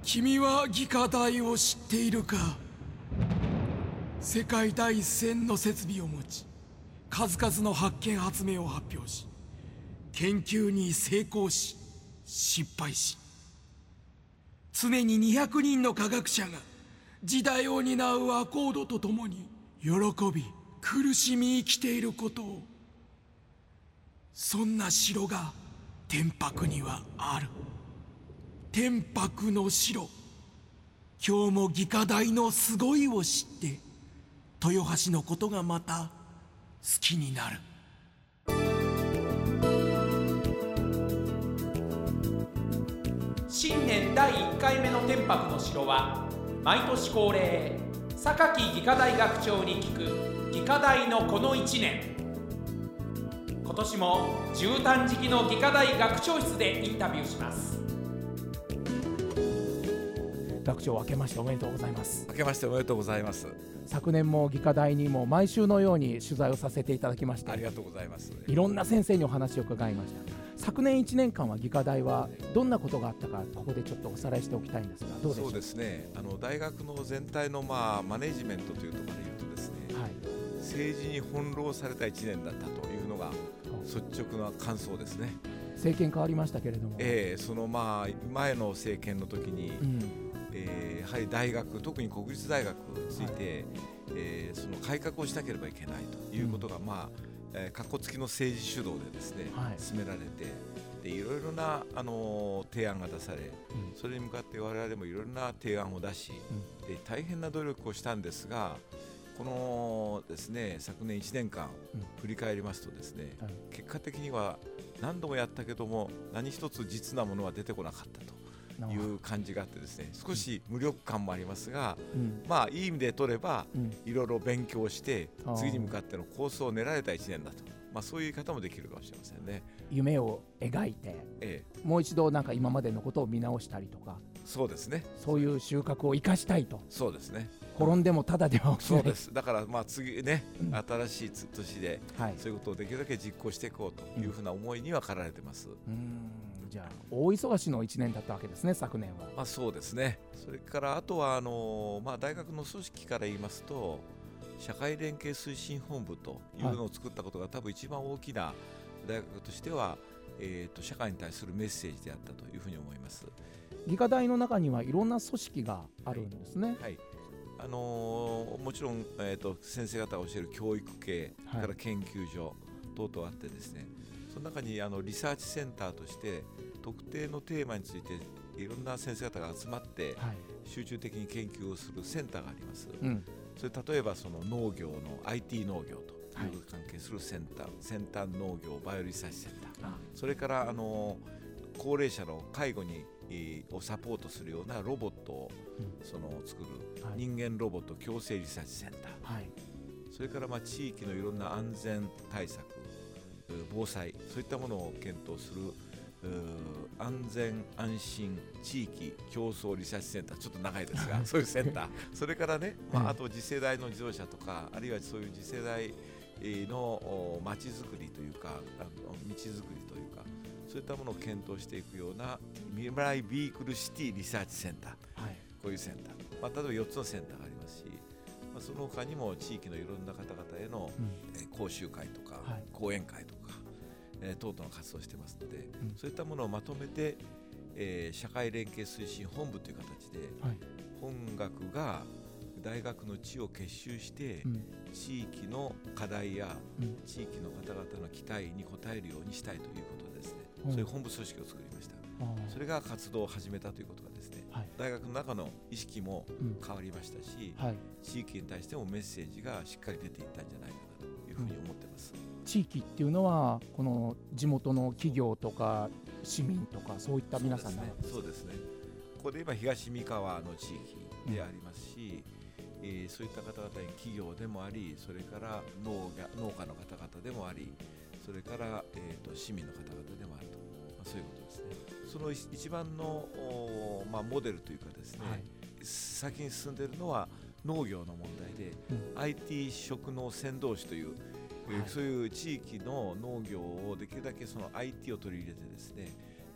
君は技科大を知っているか。世界第一線の設備を持ち、数々の発見発明を発表し、研究に成功し失敗し、常に200人の科学者が時代を担うアコードとともに喜び苦しみ生きていることを、そんな城が天白にはある。天白の城。今日も技科大のすごいを知って豊橋のことがまた好きになる。 新年第1回目の天白の城は、毎年恒例榊技科大学長に聞く技科大のこの1年。今年も絨毯敷きの技科大学長室でインタビューします。 学長、明けましておめでとうございます。 明けましておめでとうございます。 昨年も技科大にも毎週のように取材をさせていただきまして、 ありがとうございます。 いろんな先生にお話を伺いました。昨年1年間は技科大はどんなことがあったか、ここでちょっとおさらいしておきたいんですが、どうでしょう。 そうですね、大学の全体のマネジメントというところで言うとですね、政治に翻弄された1年だったというのが率直な感想ですね。 政権変わりましたけれども、 その前の政権の時に、やはり大学、特に国立大学について、その改革をしなければいけないということが、かっこつきの政治主導でですね、進められて、でいろいろな提案が出され、それに向かって我々もいろいろな提案を出し、で大変な努力をしたんですが、このですね、昨年1年間振り返りますとですね、結果的には何度もやったけども何一つ実なものは出てこなかったという感じがあってですね、少し無力感もありますが、いい意味で取れば、いろいろ勉強して次に向かっての構想を練られた1年だと、そういう言い方もできるかもしれませんね。 夢を描いて、もう一度なんか今までのことを見直したりとか、 そうですね、 そういう収穫を生かしたいと。 そうですね、 転んでもただでは起きない。 そうです。だから次ね、新しい年で、そういうことをできるだけ実行していこうというふうな思いには駆られてます。 じゃあ大忙しの1年だったわけですね、昨年は。 そうですね。それからあとは大学の組織から言いますと、社会連携推進本部というのを作ったことが、多分一番大きな大学としては、社会に対するメッセージであったというふうに思います。 技科大の中にはいろんな組織があるんですね。 もちろん、先生方が教える教育系、から研究所等々あってですね、その中にリサーチセンターとして特定のテーマについていろんな先生方が集まって、集中的に研究をするセンターがあります。それ例えばその農業の IT 農業という関係するセンター、先端農業バイオリサーチセンター、それから高齢者の介護をサポートするようなロボットを作る、人間ロボット共生リサーチセンター、それから地域のいろんな安全対策、防災、そういったものを検討する安全安心地域競争リサーチセンター、ちょっと長いですがそういうセンター、それからね、あと次世代の自動車とか、あるいはそういう次世代の街づくりというか、道づくりというか、そういったものを検討していくような未来ビークルシティリサーチセンター、こういうセンター、例えば4つのセンターがありますし、その他にも地域のいろんな方々への、講習会とか、講演会とか、等々の活動をしてますので、そういったものをまとめて、社会連携推進本部という形で、本学が大学の地を結集して、地域の課題や、地域の方々の期待に応えるようにしたいということでですね、そういう本部組織を作りました。それが活動を始めたということがですね、大学の中の意識も変わりましたし、地域に対してもメッセージがしっかり出ていったんじゃないかなというふうに思ってます。 地域っていうのはこの地元の企業とか市民とか、そういった皆さんなんですか。 そうですね。ここで今東三河の地域でありますし、そういった方々に企業でもあり、それから農家の方々でもあり、それから、市民の方々でもあると、そういうことですね。その一番の、モデルというかですね、先に進んでいるのは農業の問題で、IT 食農先導士という、そういう地域の農業をできるだけその IT を取り入れてですね、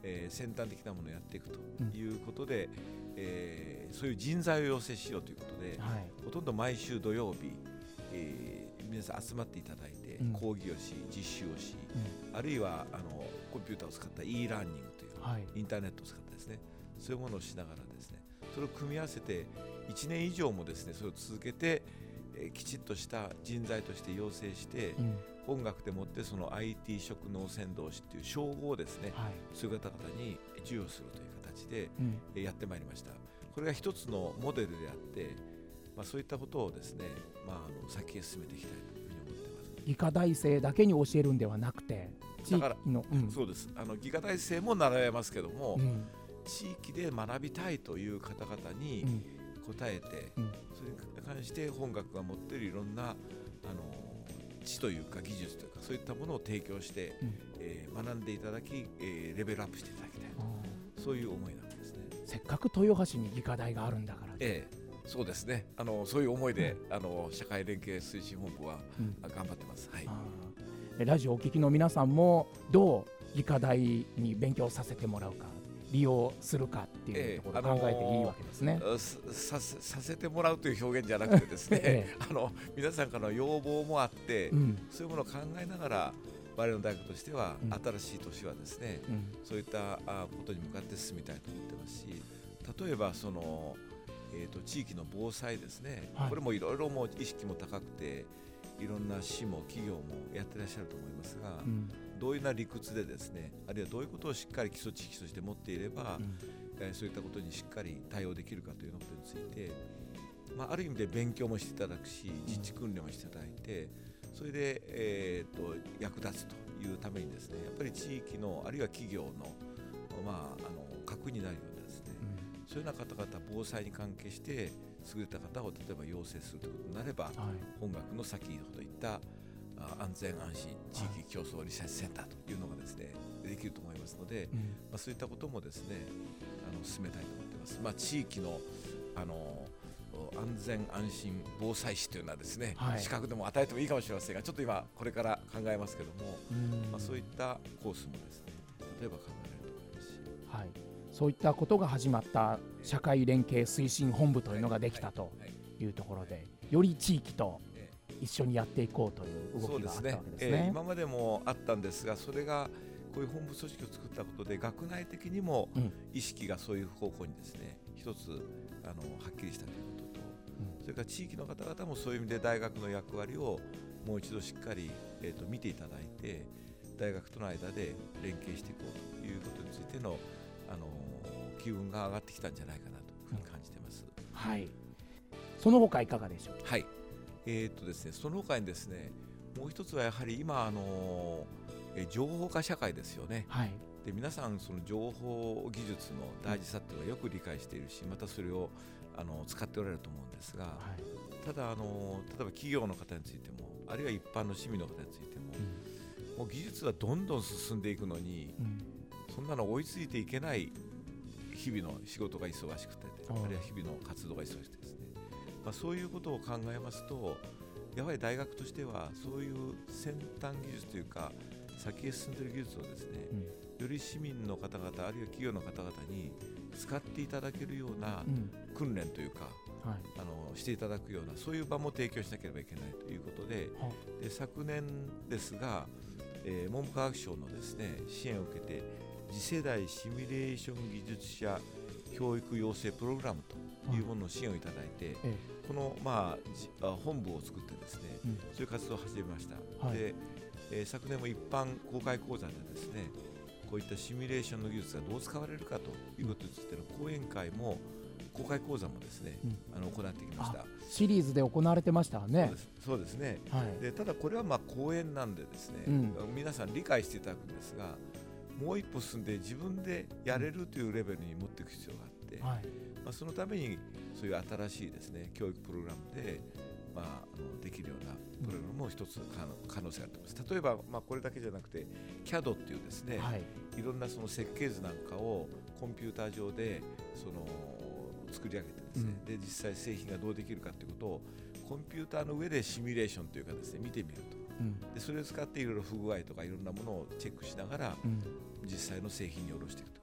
先端的なものをやっていくということで、そういう人材を養成しようということで、ほとんど毎週土曜日、皆さん集まっていただいて、講義をし実習をし、あるいはコンピューターを使った e ラーニングという、インターネットを使ったですね、そういうものをしながらですね、それを組み合わせて1年以上もですねそれを続けて、きちっとした人材として養成して、本学でもってその IT 職能先導士という称号をですね、そういう方々に授与するという形で、やってまいりました。これが一つのモデルであって、そういったことをですね、先へ進めていきたいというふうに思っています。 技科大生だけに教えるんではなくて、地域の、 そうです。技科大生も習えますけども、地域で学びたいという方々に応えて、それに関して本学が持っているいろんな知というか技術というかそういったものを提供して、学んでいただき、レベルアップしていただきたいと、そういう思いなんですね。 せっかく豊橋に技科大があるんだから、 そうですね、そういう思いで、社会連携推進本部は、頑張ってます。 ラジオお聞きの皆さんもどう技科大に勉強させてもらうか、利用するかっていうところを考えていいわけですね。 させてもらうという表現じゃなくてですね、皆さんからの要望もあって、そういうものを考えながら我々の大学としては、新しい年はですね、そういったことに向かって進みたいと思ってますし、例えばその、地域の防災ですね、これもいろいろもう意識も高くて、いろんな市も企業もやってらっしゃると思いますが、どういうような理屈でですね、あるいはどういうことをしっかり基礎知識として持っていれば、そういったことにしっかり対応できるかということについて、ある意味で勉強もしていただくし、実地訓練もしていただいて、それで、役立つというためにですね、やっぱり地域のあるいは企業の、核になるようなですね、そういうような方々、防災に関係して優れた方を例えば養成するということになれば、本学の先ほど言った安全安心地域競争リサーチセンターというのがですねできると思いますので、そういったこともですね進めたいと思っています。地域の安全安心防災士というのはですね、資格でも与えてもいいかもしれませんが、ちょっと今これから考えますけども、そういったコースもですね例えば考えられると思いますし、 そういったことが始まった社会連携推進本部というのができたというところで、より地域と一緒にやっていこうという動きがあったわけですね。 今までもあったんですが、それがこういう本部組織を作ったことで学内的にも意識がそういう方向にですね一つはっきりしたということと、それから地域の方々もそういう意味で大学の役割をもう一度しっかり、見ていただいて、大学との間で連携していこうということについての機運が上がってきたんじゃないかなというふうに感じています。 その他いかがでしょうか。 ですね、その他にですね、もう一つはやはり今情報化社会ですよね。で皆さんその情報技術の大事さっていうのはよく理解しているし、またそれを使っておられると思うんですが、ただ例えば企業の方についても、あるいは一般の市民の方についても、もう技術はどんどん進んでいくのに、そんなの追いついていけない日々の仕事が忙しくて、あるいは日々の活動が忙しくてですね、そういうことを考えますと、やはり大学としてはそういう先端技術というか先へ進んでいる技術をですね、より市民の方々あるいは企業の方々に使っていただけるような訓練というか、していただくようなそういう場も提供しなければいけないということで、昨年ですが、文部科学省のですね支援を受けて次世代シミュレーション技術者教育養成プログラムというものの支援をいただいて、この、本部を作ってですね、そういう活動を始めました。で、昨年も一般公開講座でですね、こういったシミュレーションの技術がどう使われるかということについての講演会も公開講座もですね、行ってきました。 シリーズで行われてましたね。 そうですね。でただこれは講演なんでですね、皆さん理解していただくんですが、もう一歩進んで自分でやれるというレベルに持っていく必要があって、そのためにそういう新しいですね教育プログラムで、できるようなプログラムも一つ可能性があります。例えば、これだけじゃなくて CAD っていうですね、いろんなその設計図なんかをコンピューター上で作り上げてですね、で実際製品がどうできるかということをコンピューターの上でシミュレーションというかですね見てみると、でそれを使っていろいろ不具合とかいろんなものをチェックしながら、実際の製品に下ろしていくと。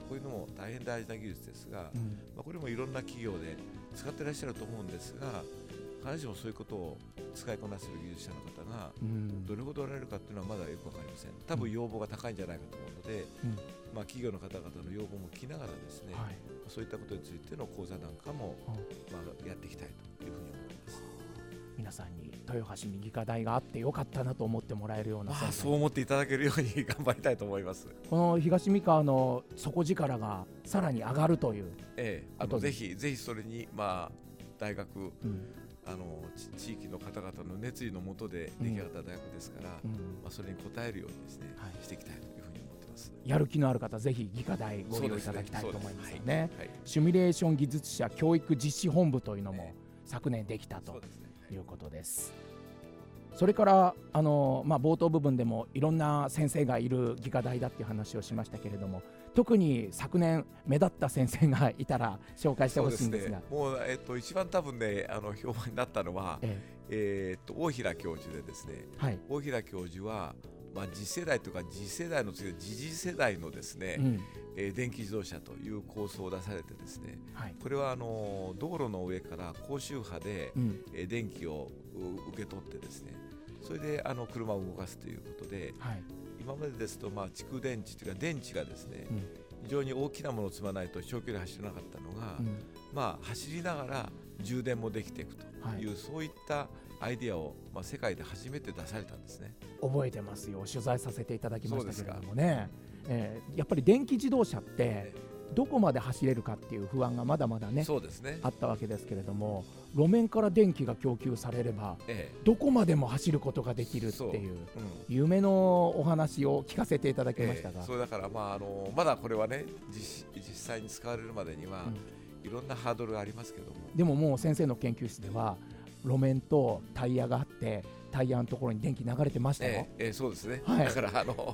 こういうのも大変大事な技術ですが、これもいろんな企業で使ってらっしゃると思うんですが、必ずしもそういうことを使いこなせる技術者の方がどれほどおられるかというのはまだよく分かりません。多分要望が高いんじゃないかと思うので、企業の方々の要望も聞きながらですね、そういったことについての講座なんかもやっていきたいというふうに思います。 皆さんに豊橋に技科大があってよかったなと思ってもらえるような、 そう思っていただけるように頑張りたいと思います。 この東三河の底力がさらに上がるという、 ぜひそれに大学、地域の方々の熱意のもとで出来上がった大学ですから、それに応えるようにですね、していきたいというふうに思ってます。 やる気のある方、ぜひ技科大ご利用いただきたいと思いますよね。シミュレーション技術者教育実施本部というのも昨年できたということです。それから冒頭部分でもいろんな先生がいる技科大だっていう話をしましたけれども、特に昨年目立った先生がいたら紹介してほしいんですが。 もう一番多分ね評判になったのは、大平教授でですね、大平教授は次世代とか次世代の次世代のですね、電気自動車という構想を出されてですね、これは道路の上から高周波で、電気を受け取ってですね、それで車を動かすということで、今までですと蓄電池というか電池がですね、非常に大きなものを積まないと長距離走れなかったのが、走りながら充電もできていくという、そういったアイデアを、世界で初めて出されたんですね。 覚えてますよ、取材させていただきましたけれどもね、やっぱり電気自動車ってどこまで走れるかっていう不安がまだまだね、あったわけですけれども、路面から電気が供給されれば、どこまでも走ることができるっていう夢のお話を聞かせていただきましたが、 そうだから、まだこれはね実際に使われるまでにはいろんなハードルがありますけども、 でももう先生の研究室では路面とタイヤがあって、タイヤのところに電気流れてましたよ。 そうですね、だから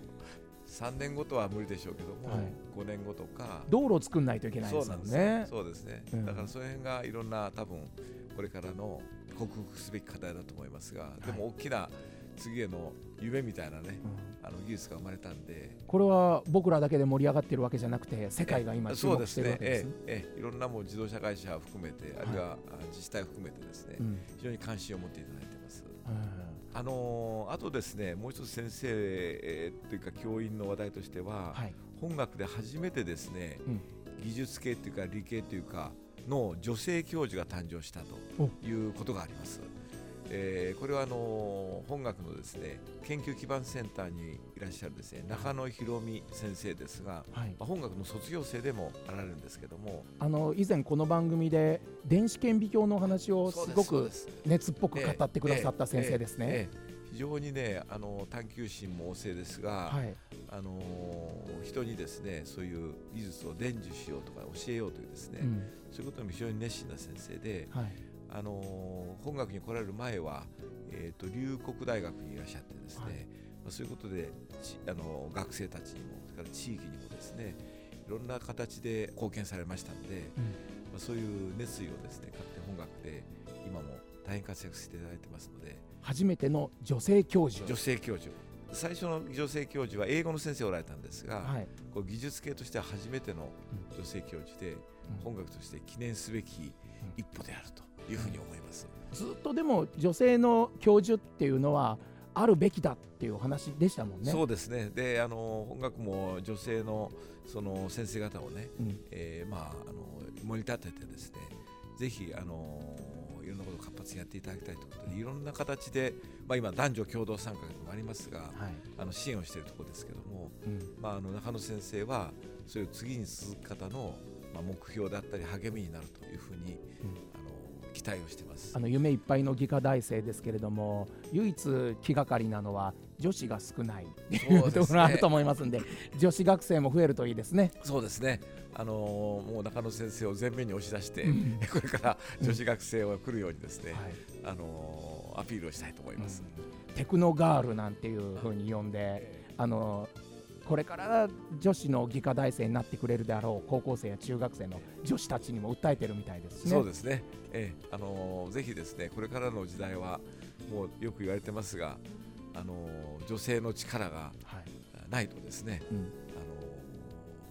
3年後とは無理でしょうけども、5年後とか道路を作んないといけないですよね。 そうですね、だからその辺がいろんな多分これからの克服すべき課題だと思いますが、でも大きな次への夢みたいなね、技術が生まれたんで、 これは僕らだけで盛り上がっているわけじゃなくて、世界が今注目しているわけですね。 いろんなもう自動車会社を含めて、あるいは自治体を含めてですね、非常に関心を持っていただいています。あとですね、もう一つ先生、というか教員の話題としては、本学で初めてですね、技術系というか理系というかの女性教授が誕生したということがあります。これは本学のですね研究基盤センターにいらっしゃるですね中野博美先生ですが、本学の卒業生でもあられるんですけども、 以前この番組で電子顕微鏡の話をすごく熱っぽく語ってくださった先生ですね。 非常にね探求心も旺盛ですが、人にですねそういう技術を伝授しようとか教えようというですね、そういうことにも非常に熱心な先生で、本学に来られる前は、龍谷大学にいらっしゃってですね、そういうことで学生たちにもそれから地域にもですねいろんな形で貢献されましたので、そういう熱意をですね買って本学で今も大変活躍していただいてますので、 初めての女性教授。 最初の女性教授は英語の先生おられたんですが、こう技術系としては初めての女性教授で、本学として記念すべき一歩であるというふうに思います。 ずっとでも女性の教授っていうのはあるべきだっていうお話でしたもんね。 そうですね。で本学も女性のその先生方をね、盛り立ててですね、ぜひいろんなことを活発にやっていただきたいということで、いろんな形で、今男女共同参画でもありますが、支援をしているところですけども、中野先生はそれを次に続く方の目標であったり励みになるというふうに、期待をしています。 夢いっぱいの技科大生ですけれども、唯一気がかりなのは女子が少ないというところがあると思いますんで、女子学生も増えるといいですね。 そうですね。もう中野先生を前面に押し出して、これから女子学生が来るようにですね、アピールをしたいと思います。 テクノガールなんていうふうに呼んで、これから女子の技科大生になってくれるであろう高校生や中学生の女子たちにも訴えてるみたいですね。 そうですね。ぜひですね、これからの時代はもうよく言われてますが、女性の力がないとですね、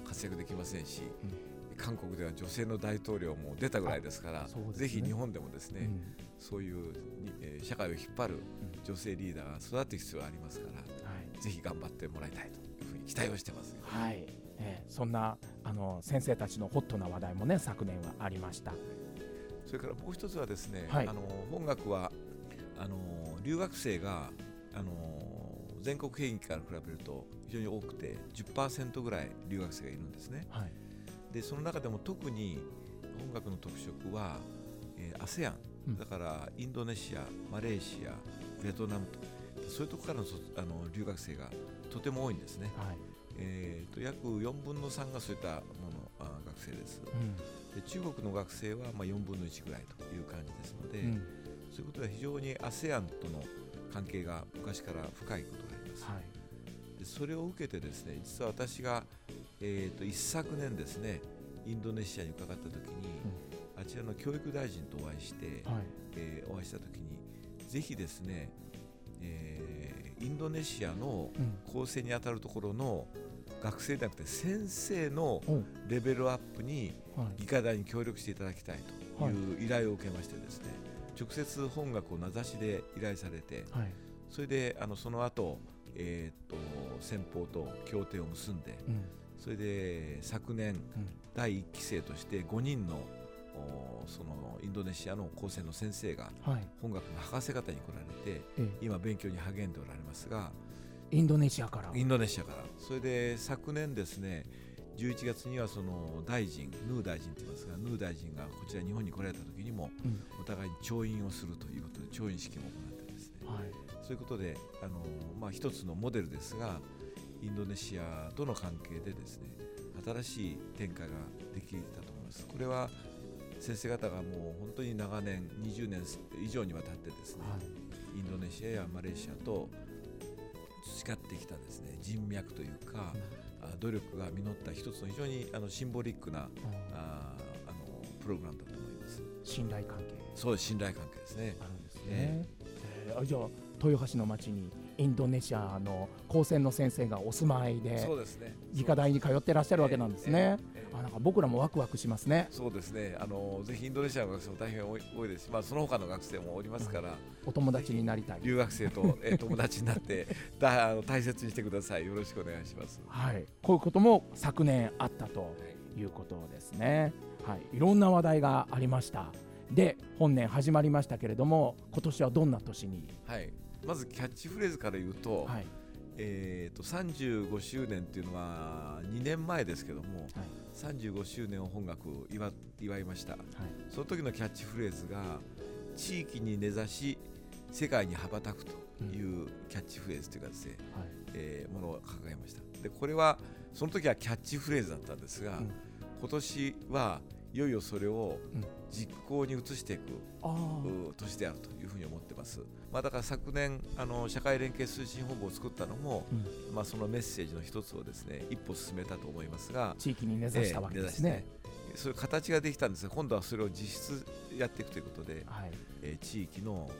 活躍できませんし、韓国では女性の大統領も出たぐらいですから、ぜひ日本でもですね、そういう、社会を引っ張る女性リーダーが育っていく必要がありますから、ぜひ頑張ってもらいたいというふうに期待をしてます。 はい、そんな先生たちのホットな話題もね、昨年はありました。 それからもう一つはですね、本学は留学生が全国平均から比べると非常に多くて 10% ぐらい留学生がいるんですね。でその中でも特に本学の特色は、ASEAN、だからインドネシア、マレーシア、ベトナムと、そういうところからの留学生がとても多いんですね。約4分の3がそういった学生です。で中国の学生は4分の1ぐらいという感じですので、そういうことで非常に ASEAN との関係が昔から深いことがあります。でそれを受けてですね、実は私が、一昨年ですね、インドネシアに伺ったときに、あちらの教育大臣とお会いして、お会いしたときにぜひですね、インドネシアの構成にあたるところの学生ではなくて先生のレベルアップに技科大に協力していただきたいという依頼を受けましてですね、直接本学を名指しで依頼されて、それでその後、先方と協定を結んで、それで昨年、第1期生として5人のそのインドネシアの高専の先生が本学の博士課程に来られて、今勉強に励んでおられますが、 インドネシアから。 それで昨年ですね、11月にはその大臣、ヌー大臣と言いますが、ヌー大臣がこちら日本に来られた時にも、お互いに調印をするということで調印式も行ってですね、そういうことで一つのモデルですが、インドネシアとの関係でですね、新しい展開ができたと思います。これは先生方がもう本当に長年20年以上にわたってですね、インドネシアやマレーシアと培ってきたですね、人脈というか、努力が実った一つの非常にシンボリックなプログラムだと思います。 信頼関係。 そうです、信頼関係ですね。 あるんですね。じゃあ豊橋の町にインドネシアの高専の先生がお住まいで、技科大に通ってらっしゃるわけなんですね。なんか僕らもワクワクしますね。 そうですね。ぜひインドネシアの学生も大変多いですし、その他の学生もおりますから、 お友達になりたい。 留学生と友達になって大切にしてください。よろしくお願いします。 こういうことも昨年あったということですね。いろんな話題がありました。で本年始まりましたけれども、今年はどんな年に？ まずキャッチフレーズから言うと、35周年っていうのは2年前ですけども、35周年を本学祝いました。その時のキャッチフレーズが地域に根ざし世界に羽ばたくというキャッチフレーズというかですね、ものを掲げました。でこれはその時はキャッチフレーズだったんですが、今年はいよいよそれを実行に移していく年であるというふうに思ってます。だから昨年社会連携推進本部を作ったのも、そのメッセージの一つをですね、一歩進めたと思いますが、 地域に根ざしたわけですね。 そういう形ができたんですが、今度はそれを実質やっていくということで、地域の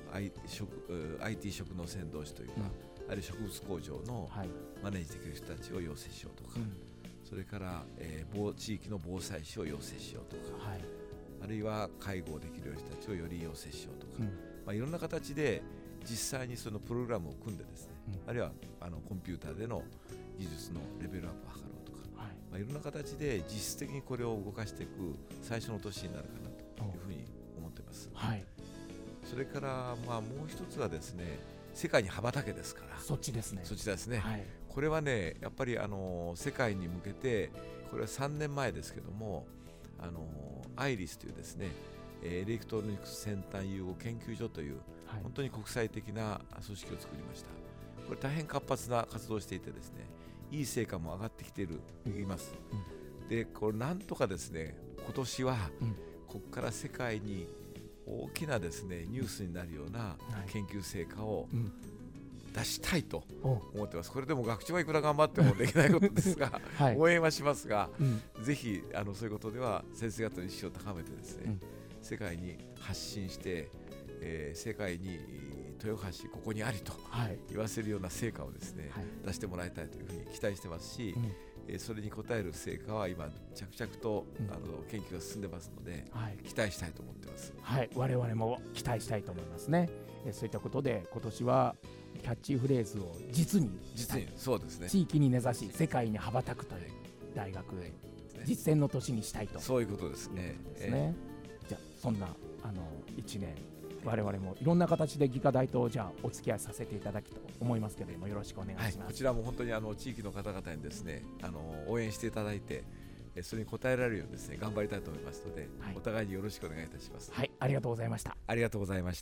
IT 職能先導士というか、あるいは植物工場のマネージできる人たちを養成しようとか、それから、地域の防災士を養成しようとか、あるいは介護できる人たちをより養成しようとか、いろんな形で実際にそのプログラムを組んでですね、あるいはコンピューターでの技術のレベルアップを図ろうとか、いろんな形で実質的にこれを動かしていく最初の年になるかなというふうに思っています。それからもう一つはですね、世界に羽ばたけですから、 そっちですね。 これはね、やっぱり世界に向けて、これは3年前ですけども、アイリスというですね、エレクトロニクス先端融合研究所という、本当に国際的な組織を作りました。これ大変活発な活動をしていてですね、いい成果も上がってきています。でこれなんとかですね、今年はここから世界に大きなですねニュースになるような研究成果を出したいと思ってます。これでも学長はいくら頑張ってもできないことですが、応援はしますが、ぜひそういうことでは先生方の意識を高めてですね、世界に発信して、世界に豊橋ここにありと言わせるような成果をですね、出してもらいたいというふうに期待してますし、 それに応える成果は今着々と、研究が進んでますので、期待したいと思ってます。 はい、我々も期待したいと思いますね。そういったことで今年はキャッチフレーズを実にそうですね、 地域に根ざし世界に羽ばたくという大学実践の年にしたいと、 そういうことですね。 じゃあそんな1年我々もいろんな形で技科大とじゃあお付き合いさせていただきと思いますけれども、よろしくお願いします。 こちらも本当に地域の方々にですね応援していただいて、それに応えられるようにですね頑張りたいと思いますので、お互いによろしくお願いいたします。 はい、ありがとうございました。 ありがとうございました。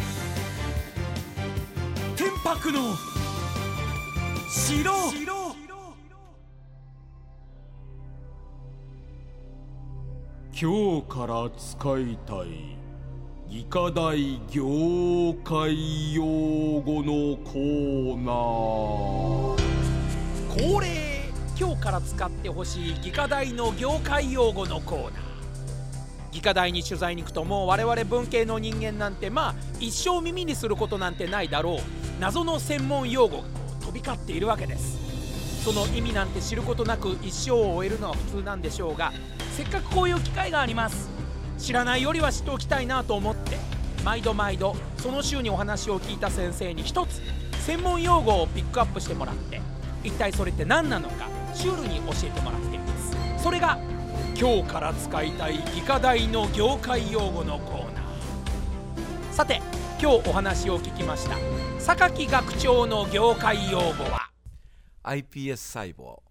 天白の城。今日から使いたい技科大業界用語のコーナー。 恒例、今日から使ってほしい技科大の業界用語のコーナー。技科大に取材に行くと、もう我々文系の人間なんて一生耳にすることなんてないだろう謎の専門用語が飛び交っているわけです。その意味なんて知ることなく一生を終えるのは普通なんでしょうが、せっかくこういう機会があります。知らないよりは知っておきたいなと思って、毎度その週にお話を聞いた先生に一つ専門用語をピックアップしてもらって、一体それって何なのかシュールに教えてもらっています。それが今日から使いたい技科大の業界用語のコーナー。さて今日お話を聞きました榊学長の業界用語は iPS 細胞。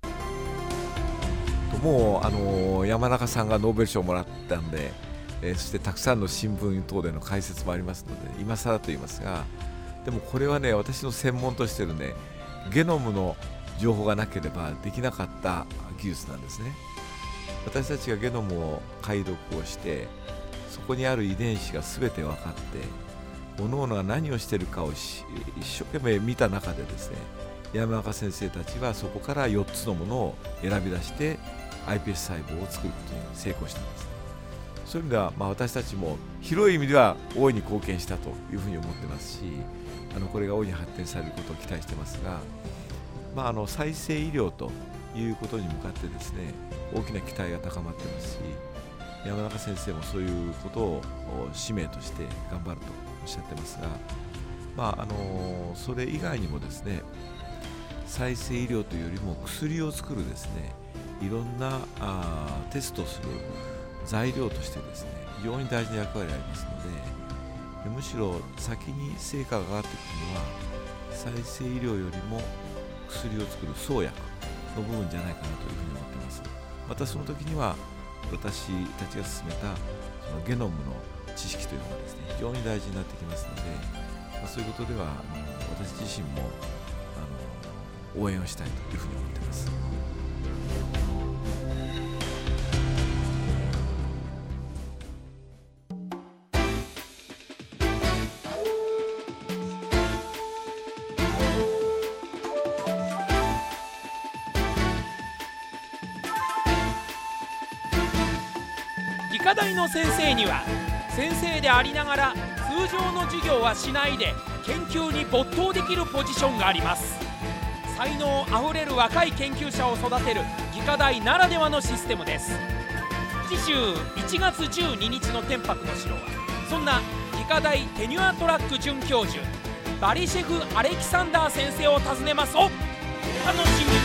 もう山中さんがノーベル賞をもらったんで、そしてたくさんの新聞等での解説もありますので今更と言いますが、でもこれはね、私の専門としてるねゲノムの情報がなければできなかった技術なんですね。私たちがゲノムを解読をして、そこにある遺伝子が全て分かって、各々が何をしているかを一生懸命見た中でですね、山中先生たちはそこから4つのものを選び出してiPS 細胞を作ることに成功したんです。そういう意味では、私たちも広い意味では大いに貢献したというふうに思ってますし、これが大いに発展されることを期待してますが、再生医療ということに向かってですね、大きな期待が高まってますし、山中先生もそういうことを使命として頑張るとおっしゃってますが、それ以外にもですね、再生医療というよりも薬を作るですね、いろんなテストする材料としてですね、非常に大事な役割がありますので、むしろ先に成果が上がってくるのは再生医療よりも薬を作る創薬の部分じゃないかなというふうに思っています。またその時には私たちが進めたそのゲノムの知識というのがですね、非常に大事になってきますので、そういうことでは私自身も応援をしたいというふうに思っています。 技科大の先生には先生でありながら通常の授業はしないで研究に没頭できるポジションがあります。才能あふれる若い研究者を育てる技科大ならではのシステムです。次週1月12日の天白の城は、そんな技科大テニュアトラック准教授バリシェフ・アレキサンダー先生を訪ねます。お楽しみに。